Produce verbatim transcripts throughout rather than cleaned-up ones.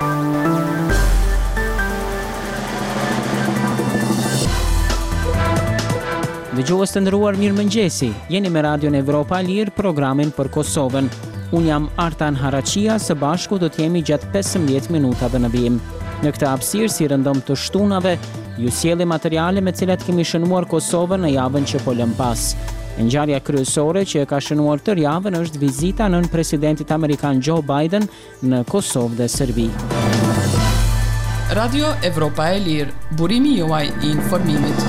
Dëgjues të nderuar, mirëmëngjesi. Jeni me Radion Evropa e Lirë, programin për Kosovën. Unë jam Artan Haraqia, së bashku do t'jemi gjatë pesëmbëdhjetë minutave në bijim. Në këtë hapësirë, si rëndom të shtunave, ju sjellim materiale me cilat kemi shënuar Kosovën në javën që po lëm pas. Ngjarja kryesore që e ka shënuar tërë javën është vizita nën presidentit amerikan Joe Biden në Kosovë dhe Serbi. Radio Evropa e Lirë, burimi juaj i informimit.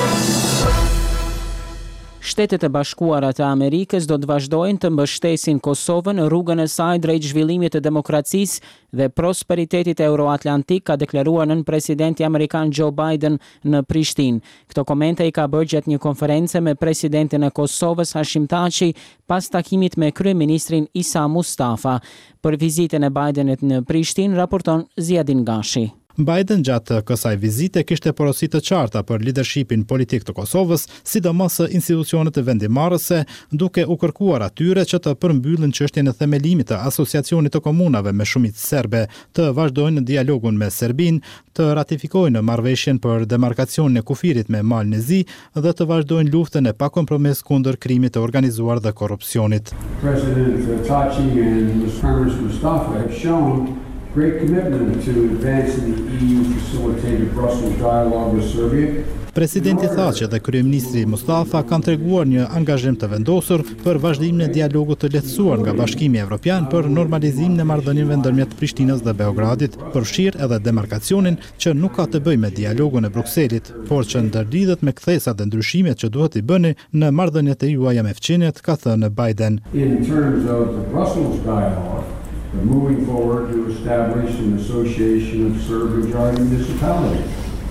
Shtetet e Bashkuara të Amerikës do të vazhdojnë të mbështesin Kosovën në rrugën e saj drejt zhvillimit të demokracisë dhe prosperitetit euroatlantik, ka deklaruar nën presidenti amerikan Joe Biden në Prishtinë. Këto komente i ka bërë gjatë një konference me presidentin e Kosovës Hashim Thaçi pas takimit me kryeministrin Isa Mustafa. Për vizitën e Bidenit në Prishtinë raporton Ziadin Gashi. Biden gjatë kësaj vizite kishte porosi të qarta për leadershipin politik të Kosovës, sidomos institucionet vendimmarrëse, duke u kërkuar atyre që të përmbyllin çështjen e themelimit të asociacionit të komunave me shumicë serbe, të vazhdojnë dialogun me Serbinë, të ratifikojnë marrëveshjen për demarkacionin e kufirit me Malin e Zi dhe të vazhdojnë luftën e pakompromis kundër krimit të organizuar dhe korrupsionit. President Thaçi and Mister Mustafa have shown great commitment to advancing the E U-facilitated Brussels dialogue with Serbia. Presidenti Thaçi dhe kryeministri Mustafa kanë treguar një angazhim të vendosur për vazhdimin e dialogut të lehtësuar nga Bashkimi Evropian për normalizimin e marrëdhënieve ndërmjet Prishtinës dhe Beogradit, përfshirë edhe demarkacionin që nuk ka të bëjë me dialogun e Brukselit, por që ndërlidhet me kthesat dhe ndryshimet që duhet i bëni në marrëdhëniet e juaja me fqinjet, ka thënë Biden. In terms of the Brussels dialogue, we're moving forward to establish an association of Serb-majority municipalities.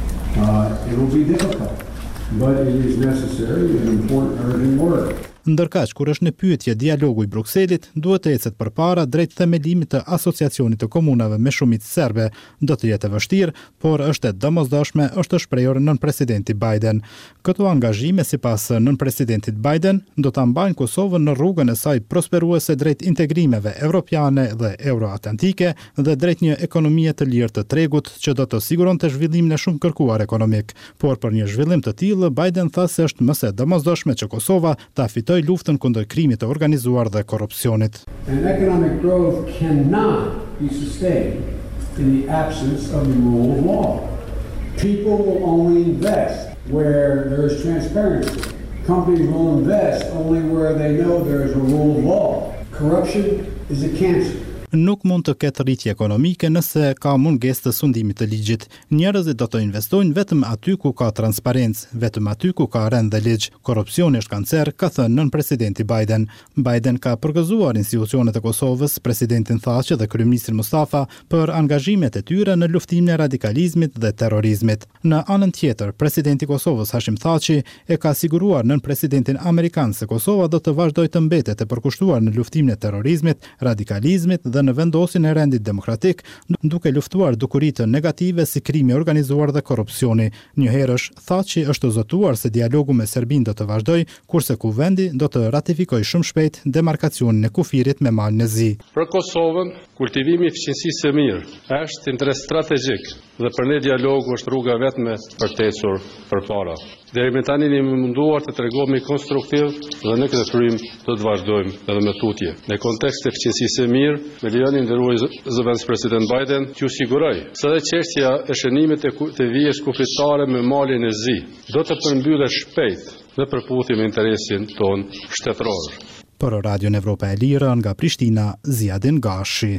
Uh, it will be difficult, but it is necessary and important urgent work. Ndërkaq, kur është në pyetje dialogu i Brukselit, duhet të ecet përpara drejt themelimit të asociacionit të komunave me shumicë serbe. Do të jetë e vështirë, por është e domosdoshme, është shprehur nën presidenti Biden. Këto angazhime, sipas nën presidentit Biden, do ta mbajnë Kosovën në rrugën e saj prosperuese drejt integrimeve evropiane dhe euroatlantike dhe drejt një ekonomie të lirë të tregut që do të siguronte zhvillimin e shumë kërkuar ekonomik. Por për një zhvillim të tillë, Biden tha se është më së domosdoshme që Kosova ta fitojë luftën kundër krimit të organizuar dhe korrupsionit. And economic growth cannot be sustained in the absence of the rule of law. People will only invest where there is transparency. Companies will invest only where they know there is a rule of law. Corruption is a cancer. Nuk mund të ketë rritje ekonomike nëse ka mungesë të sundimit të ligjit. Njerëzit do të investojnë vetëm aty ku ka transparencë, vetëm aty ku ka rend dhe ligj. Korrupsioni është kancer, ka thënë nën presidenti Biden. Biden ka përgëzuar institucionet e Kosovës, presidentin Thaçi dhe kryeministrin Mustafa për angazhimet e tyre në luftimin e radikalizmit dhe terrorizmit. Në anën tjetër, presidenti i Kosovës Hashim Thaçi e ka siguruar nën presidentin amerikan se Kosova do të vazhdojë të mbetet e përkushtuar në luftimin e terrorizmit, radikalizmit dhe në vendosin e rendit demokratik, duke luftuar dukuritë negative si krimi organizuar dhe korrupsioni. Njëherësh, Thaçi është zotuar se dialogu me Serbinë do të vazhdojë, kurse kuvendi do të ratifikojë shumë shpejt demarkacionin e kufirit me Malin e Zi. Për Kosovën, kultivimi i fuqisë së mirë është interes strategjik dhe për ne dialogu është rruga vetme për të ecur përpara. Deri më tani ne jemi munduar të tregohemi konstruktiv dhe në këtë frym do të vazhdojmë edhe me tutje. Në kontekst të fuqisë së mirë, me lejonin nderuar zëvendës president Biden, t'ju siguroj se edhe çështja e shënimit të vijës kufitare me Malin e Zi do të përmbyllet shpejt në përputhje me interesin ton shtetëror. Për Radion Evropa e Lirë nga Prishtina, Ziadin Gashi.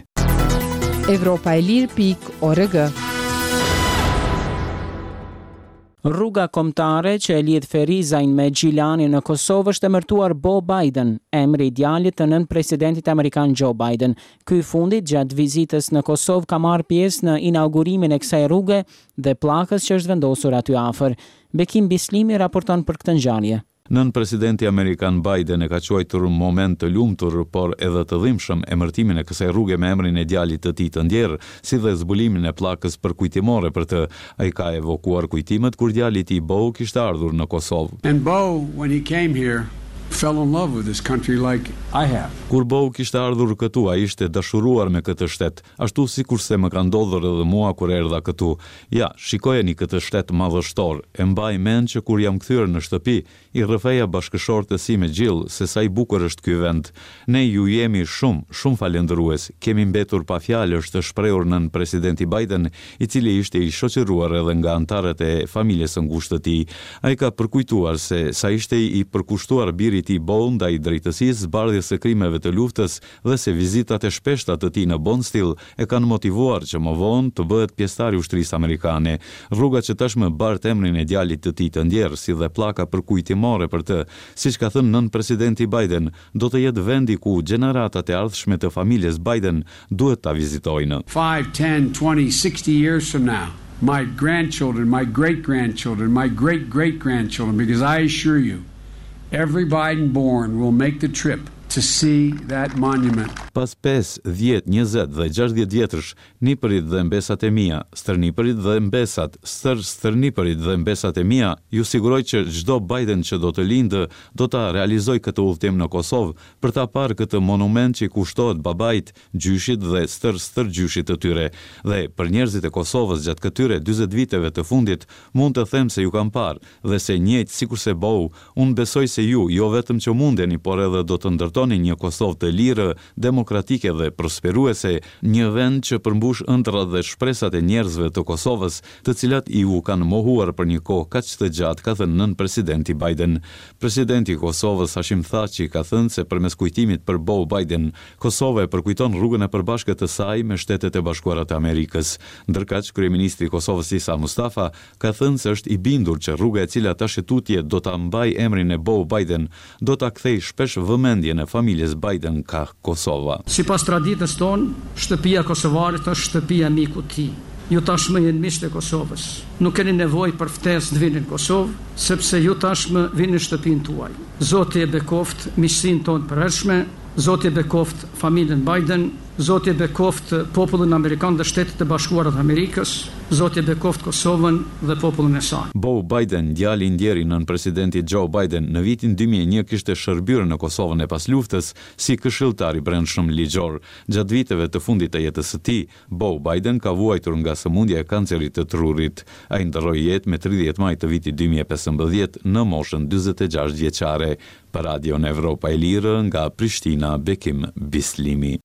Evropa e Lirë pikë org. Rruga kombëtare që e lidh Ferizajin me Gjilanin në Kosovë është emërtuar Bo Biden, emri i djalit të nën presidentit amerikan Joe Biden. Ky i fundit gjatë vizitës në Kosovë ka marrë pjesë në inaugurimin e kësaj rruge dhe pllakës që është vendosur aty afër. Bekim Bislimi raporton për këtë ngjarje. Nën presidenti amerikan Biden e ka quajtur moment të lumtur, por edhe të dhimbshëm emërtimin e kësaj rruge me emrin e djalit të tij të ndjerë, si dhe zbulimin e pllakës përkujtimore për të. Ai ka evokuar kujtimet kur djali i tij Bo kishte ardhur në Kosovë. And Bo, when he came here, fell in love with this country like I have. Kur Bo kishte ardhur këtu, ai ishte dashuruar me këtë shtet, ashtu sikurse më ka ndodhur edhe mua kur erdha këtu. Ja, shikojeni këtë shtet madhështor. E mbaj mend që kur jam kthyer në shtëpi, i rrëfeja bashkëshortës si me Jill se sa i bukur është ky vend. Ne ju jemi shumë, shumë falendërues. Kemi mbetur pa fjalë, është shprehur nën presidenti Biden, i cili ishte i shoqëruar edhe nga anëtarët e familjes së ngushtë të tij. Ai ka përkujtuar se sa ishte i përkushtuar biri i Bo ndaj drejtësisë, zbardhjes së krimeve të luftës dhe se vizitat e shpeshta të tij në Bondsteel e kanë motivuar që më vonë të bëhet pjesëtar i ushtrisë amerikane. Rruga që tashmë bart emrin e djalit të tij të ndjerë, si dhe pllaka përkujtimore për të, siç ka thënë nën presidenti Biden, do të jetë vendi ku gjeneratat e ardhshme të familjes Biden duhet ta vizitojnë. five, ten, twenty, sixty years from now, my grandchildren, my great-grandchildren, my great-great-grandchildren, because I assure you, every Biden born will make the trip to see that monument. Pas pesë, dhjetë, njëzet dhe gjashtëdhjetë vjetësh, nipërit dhe mbesat e mia, stërnipërit dhe mbesat, stër stërnipërit dhe mbesat e mia, ju siguroj që çdo Biden që do të lindë do ta realizoj këtë udhëtim në Kosovë për ta parë këtë monument që kushtohet babait, gjyshit dhe stër stërgjyshit të tyre. Dhe për njerëzit e Kosovës gjatë këtyre dyzet viteve të fundit, mund të them se ju kam parë dhe se njëjtë sikurse Bo, unë besoj se ju jo vetëm që mundeni, por edhe do të ndërtoni një Kosovë të lirë, demokratike dhe prosperuese, një vend që përmbush ëndrat dhe shpresat e njerëzve të Kosovës, të cilat i u kanë mohuar për një kohë kaq të gjatë, ka thënë nën presidenti Biden. Presidenti i Kosovës Hashim Thaçi ka thënë se përmes kujtimit për Bo Biden, Kosova e përkujton rrugën e përbashkët të saj me Shtetet e Bashkuara të Amerikës. Ndërkaq kryeministri i Kosovës Isa Mustafa ka thënë se është i bindur që rruga e cila tash e tutje do ta mbajë emrin e Bo Biden, do ta kthejë shpesh vëmendjen e familjes Biden ka Kosova. Sipas traditës tonë, shtëpia e kosovarit është shtëpia e mikut të tij. Ju tashmë jeni miqtë e Kosovës. Nuk keni nevojë për ftesë të vini në Kosovë, sepse ju tashmë vini në shtëpinë tuaj. Zoti e bekoft miqësinë tonë të përhershme, Zoti e bekoft familjen Biden, Zoti e bekoft popullin amerikan dhe Shtetet e Bashkuara të Amerikës, Zoti e bekoft Kosovën dhe popullin e saj. Bo Biden, djali i ndjeri nën presidenti Joe Biden, në vitin dy mijë e një kishte shërbyer në Kosovën e pas luftës si këshilltar i brendshëm ligjor. Gjatë viteve të fundit të jetës së tij, Bo Biden ka vuajtur nga sëmundja e kancerit të trurit. Ai ndroi jetë me tridhjetë maj të vitit dy mijë e pesëmbëdhjetë në moshën dyzet e gjashtë vjeçare. Për Radion Evropa e Lirë nga Prishtina, Bekim Bislimi.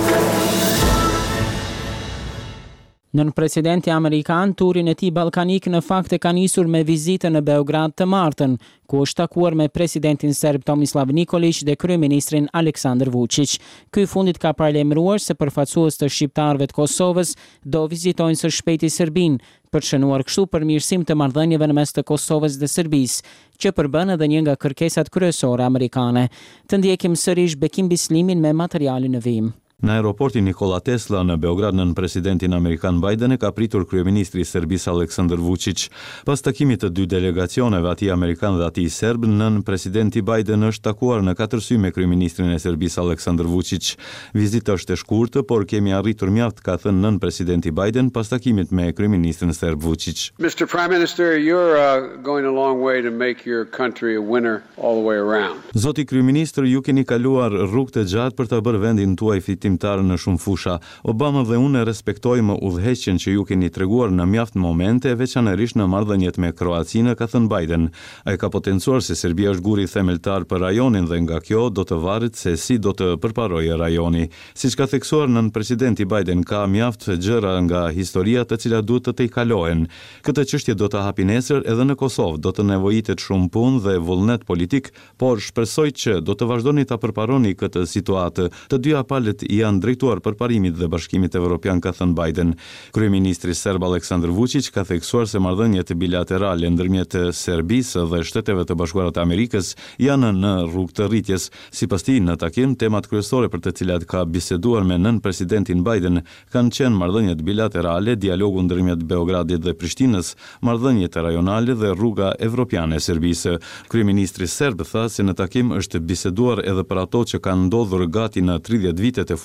Nën presidenti amerikan, turin e tij ballkanik në fakt e ka nisur me vizitën në Beograd të martën, ku është takuar me presidentin serb Tomislav Nikolić dhe kryeministrin Aleksandar Vučić. Ky fundit ka paralajmëruar se përfaqësues të shqiptarëve të Kosovës do vizitojnë së shpejti Serbinë, për të shënuar kështu përmirësim të marrëdhënieve në mes të Kosovës dhe Serbisë, që përbën edhe një nga kërkesat kryesore amerikane. Të ndjekim sërish Bekim Bislimin me materialin në vijim. Në aeroportin Nikola Tesla në Beograd nën presidentin amerikan Biden e ka pritur kryeministri i Serbisë Aleksandar Vučić. Pas takimit të dy delegacioneve, ati amerikan dhe ati serb, nën presidenti Biden është takuar në katër sy me kryeministrin e Serbisë Aleksandar Vučić. Vizita është e shkurtë, por kemi arritur mjaft, ka thënë nën presidenti Biden pas takimit me kryeministrin serb Vučić. Mister Prime Minister, you're uh, going a long way to make your country a winner all the way around. Zoti kryeministër, ju keni kaluar rrugë të gjatë për ta bërë vendin tuaj fitimtar në shumë fusha. Obama dhe unë respektojmë udhëheqjen që ju keni treguar në mjaft momente, veçanërisht në marrëdhëniet me Kroacinë, ka thënë Biden. Ai ka potencuar se Serbia është guri themeltar për rajonin dhe nga kjo do të varet se si do të përparojë rajoni. Siç ka theksuar nën presidenti Biden, ka mjaft gjëra nga historia të cilat duhet të tejkalohen. Këtë çështje do të hapi nesër edhe në Kosovë, do të nevojitet shumë punë dhe vullnet politik, por shpresoj që do të vazhdoni ta përparoni këtë situatë. Të dyja palët janë drejtuar përparimit dhe bashkimit evropian, ka thënë Biden. Kryeministri serb Aleksandar Vučić ka theksuar se marrëdhëniet bilaterale ndërmjet Serbisë dhe Shteteve të Bashkuara të Amerikës janë në rrugë të rritjes. Sipas tij, në takim, temat kryesore për të cilat ka biseduar me nën presidentin Biden kanë qenë marrëdhëniet bilaterale, dialogu ndërmjet Beogradit dhe Prishtinës, marrëdhëniet rajonale dhe rruga evropiane e Serbisë. Kryeministri serb tha se në takim është biseduar edhe për ato që kanë ndodhur gati në tridhjetë vitet e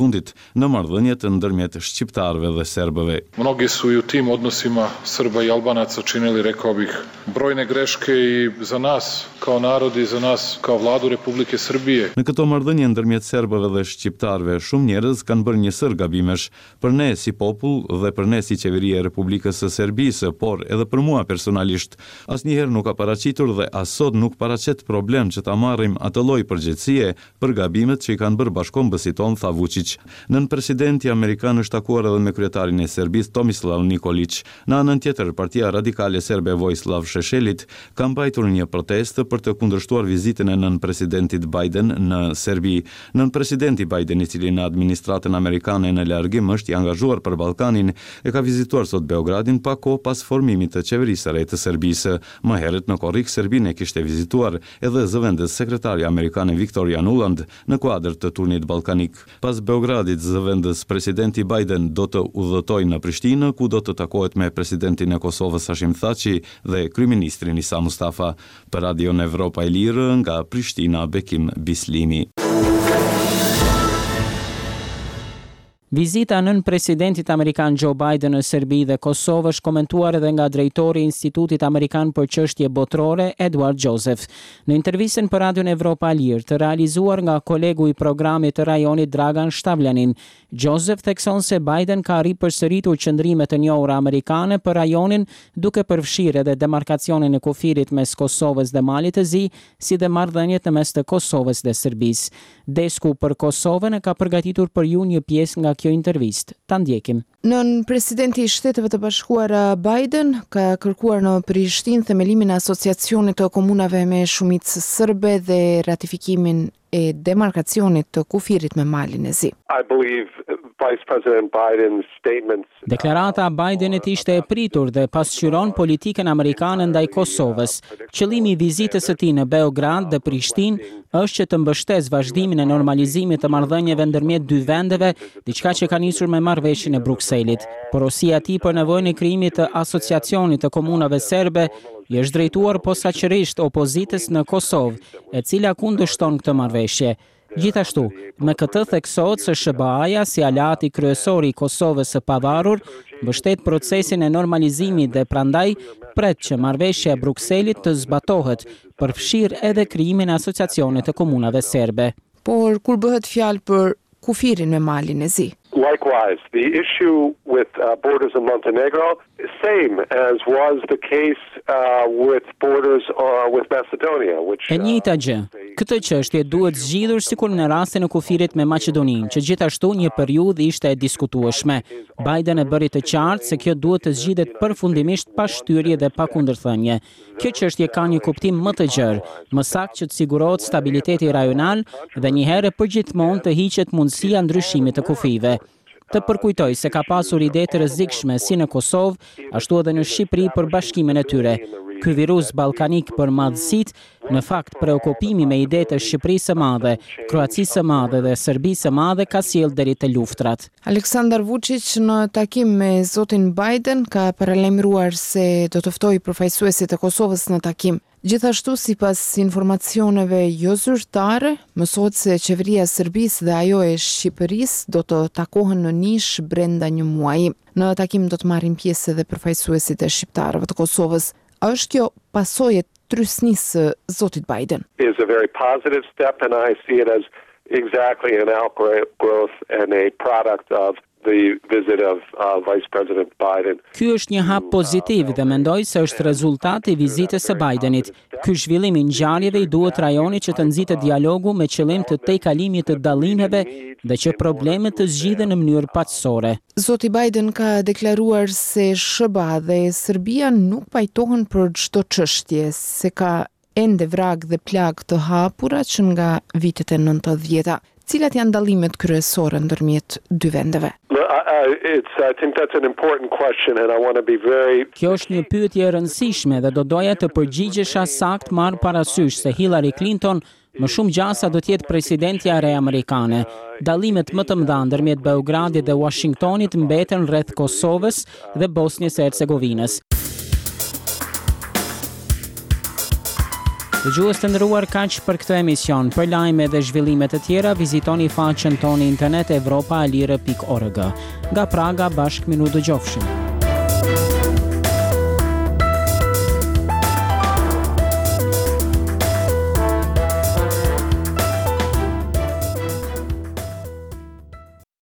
fundit në marrëdhëniet ndërmjet shqiptarëve dhe serbëve. Mnogi su i u tim odnosima Srba i Albanaca činili, rekao bih, brojne greške i za nas kao narod i za nas kao vladu Republike Srbije. Në këto marrëdhënie ndërmjet serbëve dhe shqiptarëve, shumë njerëz kanë bërë një sër gabimesh, për ne si popull dhe për ne si qeveria e Republikës së Serbisë, por edhe për mua personalisht, asnjëherë nuk ka paraqitur dhe as sot nuk paraqet problem që ta marrim atë lloj përgjegjësie për gabimet që i kanë bërë bashkombësit tonë, tha Vučić. Nën presidenti amerikan është takuar edhe me kryetarin e Serbisë Tomislav Nikolić. Në anën tjetër, Partia Radikale Serbe Vojislav Šešelji ka mbajtur një protestë për të kundërshtuar vizitën e nën presidentit Biden në Serbi. Nën presidenti Biden, i cili në administratën amerikane në largim është i angazhuar për Ballkanin, e ka vizituar sot Beogradin pa kohë pas formimit të qeverisë së re të Serbisë. Më herët në korrik Serbinë e kishte vizituar edhe zëvendës sekretari amerikane Victoria Nuland në kuadër të turnit ballkanik. Pas Beogradit, zëvendës presidenti Biden do të udhëtojë në Prishtinë, ku do të takohet me presidentin e Kosovës Hashim Thaçi dhe kryeministrin Isa Mustafa. Për Radio Evropa e Lirë, nga Prishtina, Bekim Bislimi. Vizita nën presidentit amerikan Joe Biden në Serbi dhe Kosovë është komentuar edhe nga drejtori i Institutit Amerikan për Çështje Botërore, Edward Joseph. Në intervistën për Radio Evropa e Lirë, të realizuar nga kolegu i programit të rajonit Dragan Stavljanin, Joseph thekson se Biden ka ripërsëritur qëndrimet e njohura amerikane për rajonin, duke përfshirë edhe demarkacionin e kufirit mes Kosovës dhe Malit të Zi, si dhe marrëdhëniet në mes të Kosovës dhe Serbisë. Desku për Kosovën e ka përgatitur për ju një pjesë nga kjo intervistë. Ta ndjekim. Nën presidenti i Shteteve të Bashkuara Biden ka kërkuar në Prishtinë themelimin e asociacionit të komunave me shumicë serbe dhe ratifikimin e demarkacionit të kufirit me Malin e Zi. I believe Vice President Biden's statements. Deklarata e Bidenit ishte e pritur dhe pasqyron politikën amerikane ndaj Kosovës. Qëllimi i vizitës së tij në Beograd dhe Prishtinë është që të mbështesë vazhdimin e normalizimit të marrëdhënieve ndërmjet dy vendeve, diçka që ka nisur me marrëveshjen e Brukselit. Porosia e tij për nevojën e krijimit të asociacionit të komunave serbe i është drejtuar posaçërisht opozitës në Kosovë, e cila kundërshton këtë marrëveshje. Gjithashtu, me këtë theksohet se S B A-ja si aleati kryesor i Kosovës së pavarur mbështet procesin e normalizimit dhe prandaj pret që marrëveshja e Brukselit të zbatohet, përfshirë edhe krijimin e asociacionit të komunave serbe. Por kur bëhet fjalë për kufirin me Malin e Zi? Likewise, the issue with uh, borders in Montenegro, same as was the case uh, with borders uh, with Macedonia, which E njëjta gjë. Këtë çështje duhet zgjidhur sikur në rastin e kufirit me Maqedoninë, që gjithashtu një periudhë ishte e diskutueshme. Biden e bëri të qartë se kjo duhet të zgjidhet përfundimisht pa shtyrje dhe pa kundërthënie. Kjo çështje ka një kuptim më të gjerë, më saktë që të sigurohet stabiliteti rajonal dhe një herë përgjithmonë të hiqet mundësia ndryshimit të kufive. Të përkujtoj se ka pasur ide të rrezikshme si në Kosovë, ashtu edhe në Shqipëri për bashkimin e tyre. Ky virus ballkanik për madhësit, në fakt preokupimi me ide të Shqipërisë së Madhe, Kroacisë së Madhe dhe Serbisë së Madhe ka sjellë deri te luftrat. Aleksandar Vučić në takim me zotin Biden ka paralajmëruar se do të ftojë përfaqësuesit e Kosovës në takim. Gjithashtu, sipas informacioneve jo zyrtare, mësohet se qeveria e Serbisë dhe ajo e Shqipërisë do të takohen në Nish brenda një muaji. Në takim do të marrin pjesë edhe përfaqësuesit e shqiptarëve të Kosovës. A është kjo pasojë e trysnisë së zotit Biden? is a very positive step, and I see it as exactly an outgrowth and a product of the visit of uh, Vice President Biden. Ky është një hap pozitiv dhe mendoj se është rezultati i vizitës së Bidenit. Ky zhvillim i ngjarjeve i duhet rajonit që të nxitë dialogu me qëllim të tejkalimit të dallimeve dhe që problemet të zgjidhen në mënyrë paqësore. Zoti Biden ka deklaruar se S B A dhe Serbia nuk pajtohen për çdo çështje, se ka ende vrag dhe plag të hapura që nga vitet e nëntëdhjeta. Cilat janë dallimet kryesore ndërmjet dy vendeve? Kjo është një pyetje e rëndësishme dhe do doja të përgjigjesha saktë marrë parasysh se Hillary Clinton më shumë gjasa do të jetë presidentja e re amerikane. Dallimet më të mëdha ndërmjet Beogradit dhe Washingtonit mbeten rreth Kosovës dhe Bosnjës së Hercegovinës. Dëgjues të nderuar, kaq për këtë emision. Për lajme dhe zhvillime të tjera, vizitoni faqen tonë internet evropaalire pikë org. Nga Praga, bashkë minu dëgjofshim.